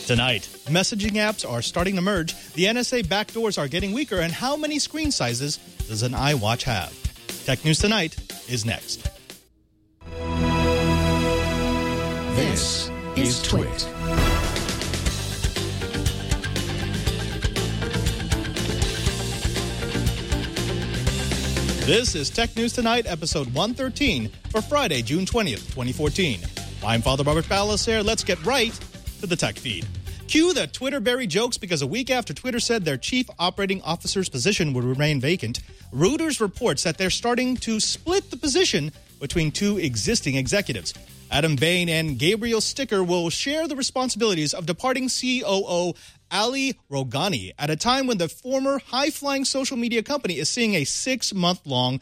Tonight, messaging apps are starting to merge, the NSA backdoors are getting weaker, and how many screen sizes does an iWatch have? Tech News Tonight is next. This is Twit. This is Tech News Tonight, episode 113 for Friday, June 20th, 2014. I'm Father Robert Balacer. Let's get right to the tech feed. Cue the Twitterberry jokes because a week after Twitter said their chief operating officer's position would remain vacant, Reuters reports that they're starting to split the position between two existing executives. Adam Bain and Gabriel Sticker will share the responsibilities of departing COO Ali Rogani at a time when the former high-flying social media company is seeing a 6-month-long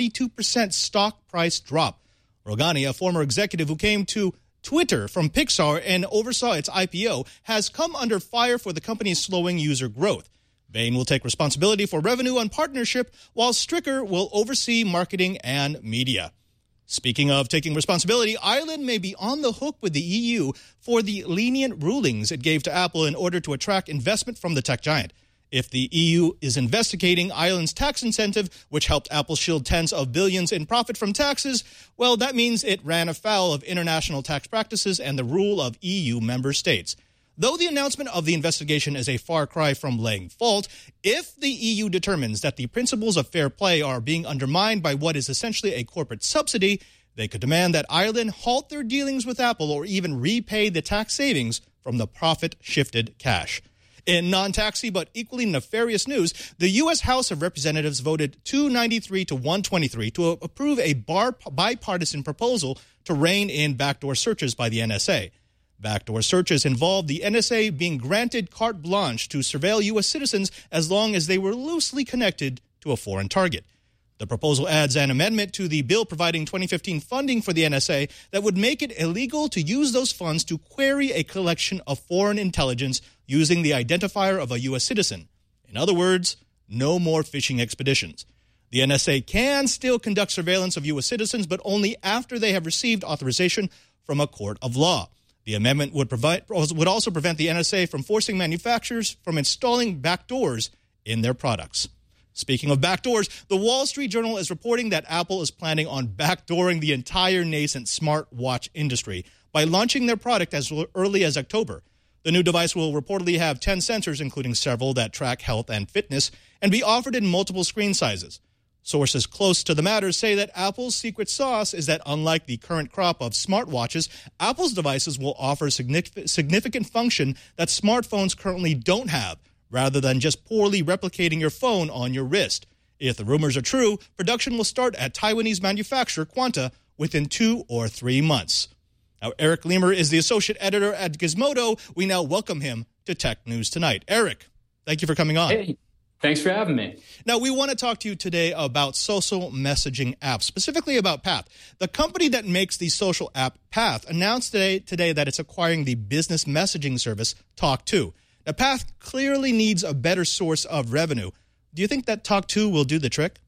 42% stock price drop. Rogani, a former executive who came to Twitter from Pixar and oversaw its IPO, has come under fire for the company's slowing user growth. Bain will take responsibility for revenue and partnership, while Stricker will oversee marketing and media. Speaking of taking responsibility, Ireland may be on the hook with the EU for the lenient rulings it gave to Apple in order to attract investment from the tech giant. If the EU is investigating Ireland's tax incentive, which helped Apple shield tens of billions in profit from taxes, well, that means it ran afoul of international tax practices and the rule of EU member states. Though the announcement of the investigation is a far cry from laying fault, if the EU determines that the principles of fair play are being undermined by what is essentially a corporate subsidy, they could demand that Ireland halt their dealings with Apple or even repay the tax savings from the profit-shifted cash. In non-taxi but equally nefarious news, the U.S. House of Representatives voted 293 to 123 to approve a bipartisan proposal to rein in backdoor searches by the NSA. Backdoor searches involved the NSA being granted carte blanche to surveil U.S. citizens as long as they were loosely connected to a foreign target. The proposal adds an amendment to the bill providing 2015 funding for the NSA that would make it illegal to use those funds to query a collection of foreign intelligence using the identifier of a U.S. citizen. In other words, no more phishing expeditions. The NSA can still conduct surveillance of U.S. citizens, but only after they have received authorization from a court of law. The amendment would also prevent the NSA from forcing manufacturers from installing backdoors in their products. Speaking of backdoors, the Wall Street Journal is reporting that Apple is planning on backdooring the entire nascent smartwatch industry by launching their product as early as October. The new device will reportedly have 10 sensors, including several that track health and fitness, and be offered in multiple screen sizes. Sources close to the matter say that Apple's secret sauce is that unlike the current crop of smartwatches, Apple's devices will offer significant function that smartphones currently don't have, rather than just poorly replicating your phone on your wrist. If the rumors are true, production will start at Taiwanese manufacturer Quanta within 2 or 3 months. Now, Eric Lemur is the associate editor at Gizmodo. We now welcome him to Tech News Tonight. Eric, thank you for coming on. Hey, thanks for having me. Now, we want to talk to you today about social messaging apps, specifically about Path. The company that makes the social app Path announced today that it's acquiring the business messaging service Talk2. Now, Path clearly needs a better source of revenue. Do you think that Talk2 will do the trick?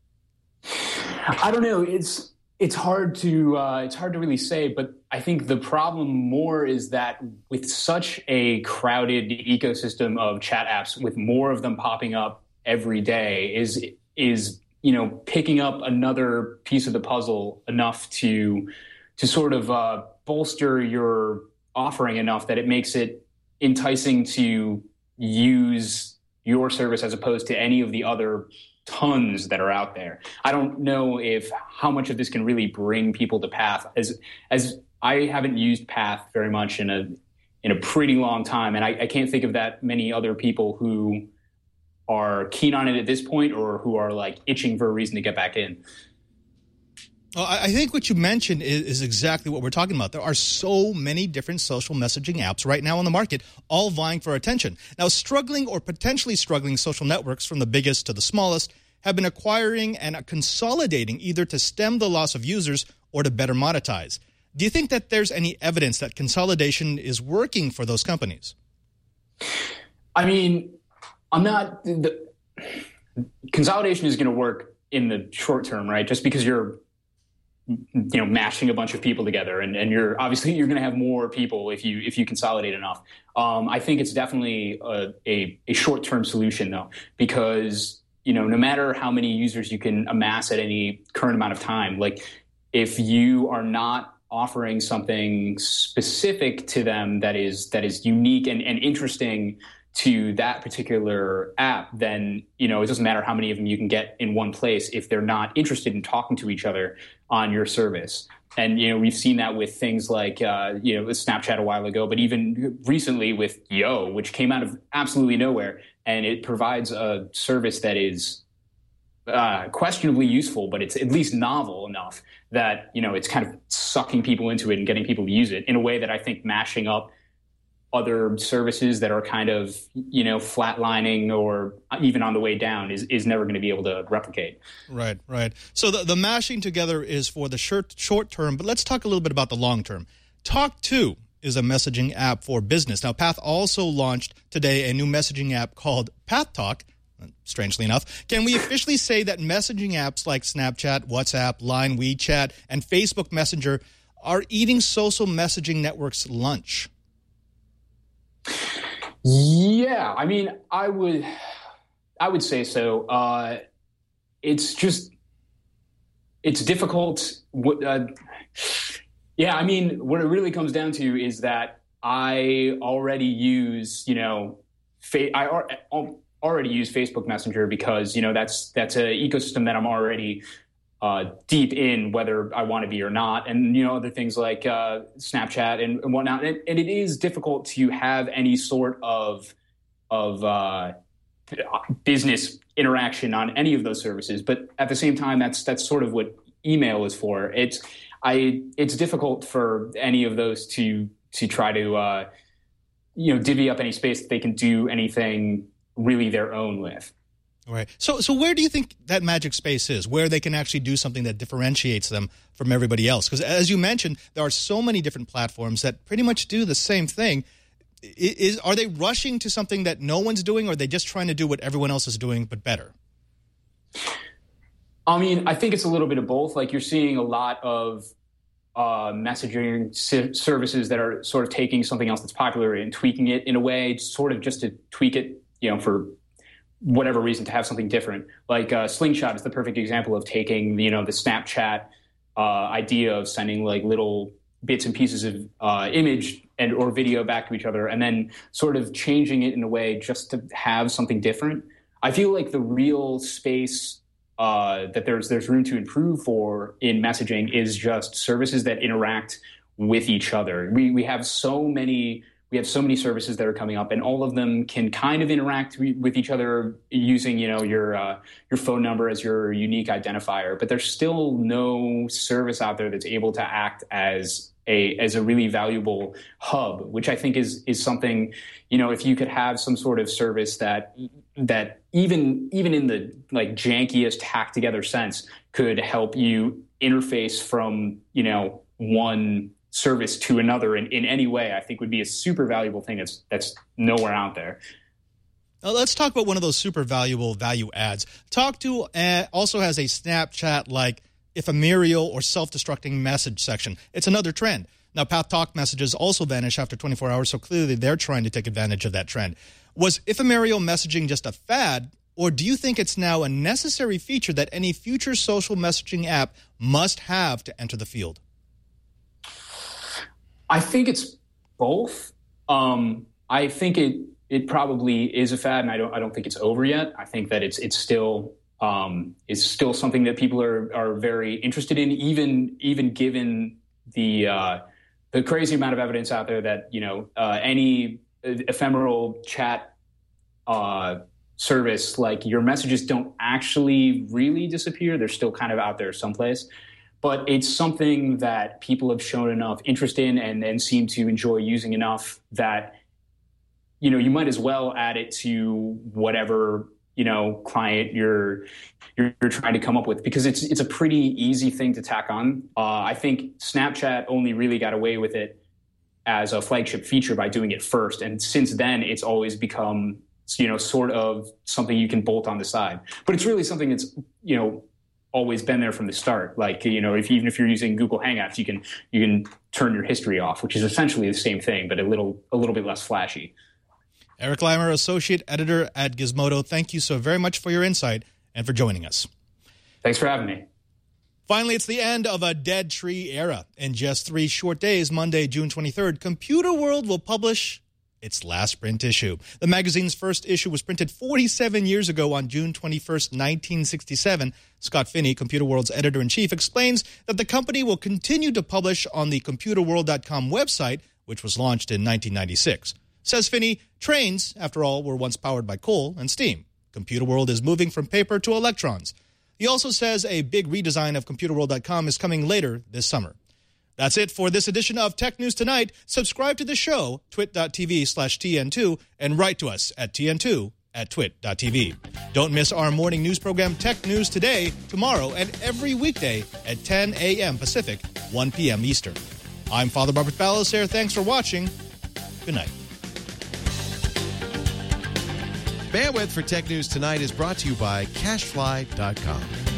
I don't know. It's hard to really say, but I think the problem more is that with such a crowded ecosystem of chat apps, with more of them popping up every day, is picking up another piece of the puzzle enough to sort of bolster your offering enough that it makes it enticing to use your service as opposed to any of the other tons that are out there. I don't know how much of this can really bring people to Path, as I haven't used Path very much in a pretty long time, and I can't think of that many other people who are keen on it at this point or who are like itching for a reason to get back in. Well, I think what you mentioned is exactly what we're talking about. There are so many different social messaging apps right now on the market, all vying for attention. Now, struggling or potentially struggling social networks, from the biggest to the smallest, have been acquiring and consolidating either to stem the loss of users or to better monetize. Do you think that there's any evidence that consolidation is working for those companies? I mean, consolidation is going to work in the short term, right? Just because mashing a bunch of people together, and you're going to have more people if you consolidate enough. I think it's definitely a short-term solution though, because no matter how many users you can amass at any current amount of time, like if you are not offering something specific to them that is unique and interesting to that particular app, then it doesn't matter how many of them you can get in one place if they're not interested in talking to each other on your service. And we've seen that with things like Snapchat a while ago, but even recently with Yo, which came out of absolutely nowhere, and it provides a service that is questionably useful, but it's at least novel enough that it's kind of sucking people into it and getting people to use it in a way that I think mashing up other services that are kind of, flatlining or even on the way down is never going to be able to replicate. Right. So the mashing together is for the short term, but let's talk a little bit about the long term. Talk2 is a messaging app for business. Now, Path also launched today a new messaging app called Path Talk, strangely enough. Can we officially say that messaging apps like Snapchat, WhatsApp, Line, WeChat, and Facebook Messenger are eating social messaging networks' lunch? Yeah, I mean, I would say so. It's difficult. Yeah, I mean, what it really comes down to is that I already use, already use Facebook Messenger because that's an ecosystem that I'm already deep in, whether I want to be or not, and other things like Snapchat and whatnot. And it is difficult to have any sort of business interaction on any of those services. But at the same time, that's sort of what email is for. It's difficult for any of those to try to divvy up any space that they can do anything really their own with. Right. So where do you think that magic space is, where they can actually do something that differentiates them from everybody else? Because as you mentioned, there are so many different platforms that pretty much do the same thing. Are they rushing to something that no one's doing, or are they just trying to do what everyone else is doing but better? I mean, I think it's a little bit of both. Like, you're seeing a lot of messaging services that are sort of taking something else that's popular and tweaking it in a way, sort of just to tweak it, for whatever reason, to have something different. Like Slingshot is the perfect example of taking, the Snapchat idea of sending like little bits and pieces of image and or video back to each other, and then sort of changing it in a way just to have something different. I feel like the real space that there's room to improve for in messaging is just services that interact with each other. We have so many services that are coming up, and all of them can kind of interact with each other using, your phone number as your unique identifier. But there's still no service out there that's able to act as a really valuable hub, which I think is something, if you could have some sort of service that even in the like jankiest hacked together sense could help you interface from, one service to another in any way, I think would be a super valuable thing that's nowhere out there. Now, let's talk about one of those super valuable value adds. Talk2 also has a Snapchat-like ephemeral or self-destructing message section. It's another trend. Now, Path Talk messages also vanish after 24 hours, so clearly they're trying to take advantage of that trend. Was ephemeral messaging just a fad, or do you think it's now a necessary feature that any future social messaging app must have to enter the field? I think it's both. I think it probably is a fad, and I don't think it's over yet. I think that it's still something that people are very interested in, even given the crazy amount of evidence out there that any ephemeral chat service, like, your messages don't actually really disappear. They're still kind of out there someplace. But it's something that people have shown enough interest in and seem to enjoy using enough that, you might as well add it to whatever, client you're trying to come up with, because it's a pretty easy thing to tack on. I think Snapchat only really got away with it as a flagship feature by doing it first. And since then, it's always become, sort of something you can bolt on the side. But it's really something that's, always been there from the start. Like, even if you're using Google Hangouts, you can turn your history off, which is essentially the same thing, but a little bit less flashy. Eric Leimer, Associate Editor at Gizmodo, thank you so very much for your insight and for joining us. Thanks for having me. Finally, it's the end of a dead tree era. In just 3 short days, Monday, June 23rd, Computer World will publish its last print issue. The magazine's first issue was printed 47 years ago on June 21st, 1967. Scott Finney, Computer World's editor-in-chief, explains that the company will continue to publish on the ComputerWorld.com website, which was launched in 1996. Says Finney, trains, after all, were once powered by coal and steam. Computer World is moving from paper to electrons. He also says a big redesign of ComputerWorld.com is coming later this summer. That's it for this edition of Tech News Tonight. Subscribe to the show, twit.tv/TN2, and write to us at TN2@twit.tv. Don't miss our morning news program, Tech News Today, tomorrow and every weekday at 10 a.m. Pacific, 1 p.m. Eastern. I'm Father Robert Ballecer. Thanks for watching. Good night. Bandwidth for Tech News Tonight is brought to you by CashFly.com.